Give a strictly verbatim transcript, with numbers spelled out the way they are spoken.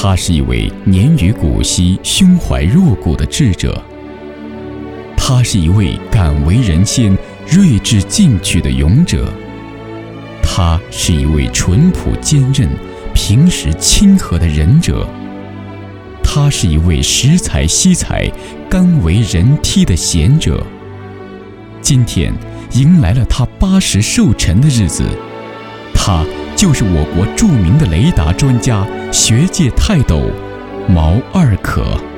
他是一位年逾古稀、胸怀若谷的智者。他是一位敢为人先、睿智进取的勇者。他是一位淳朴坚韧、平时亲和的仁者。他是一位识才惜才、甘为人梯的贤者。今天迎来了他八十寿辰的日子，他就是我国著名的雷达专家、学界泰斗毛二可。